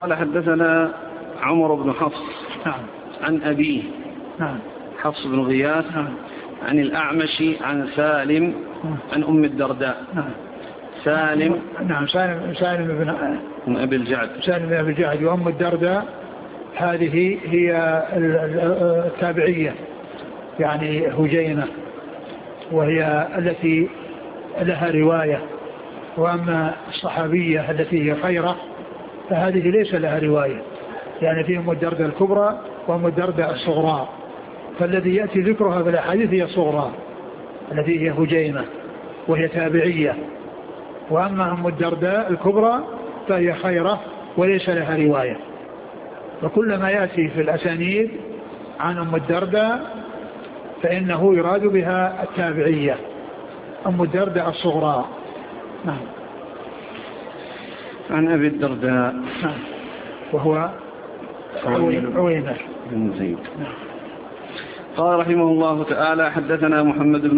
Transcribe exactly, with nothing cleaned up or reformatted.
قال حدثنا عمر بن حفص نعم. عن أبيه نعم. حفص بن غياث نعم. عن الأعمش عن سالم نعم. عن أم الدرداء. نعم. سالم نعم سالم سالم بن من أبي الجعد سالم بن أبي الجعد وأم الدرداء هذه هي التابعية يعني هجينة، وهي التي لها رواية. وأما الصحابية التي هي خيرة فهذه ليس لها رواية، يعني في أم الدرداء الكبرى وأم الدرداء الصغرى، فالذي يأتي ذكرها في الأحاديث هي الصغرى التي هي هجينة وهي تابعية. وأما أم الدرداء الكبرى فهي خيرة وليس لها رواية. فكل ما يأتي في الأسانيد عن أم الدرداء فإنه يراد بها التابعية أم الدرداء الصغرى. نعم. عن أبي الدرداء نعم. وهو عويمر بن زيد. نعم. قال رحمه الله تعالى حدثنا محمد بن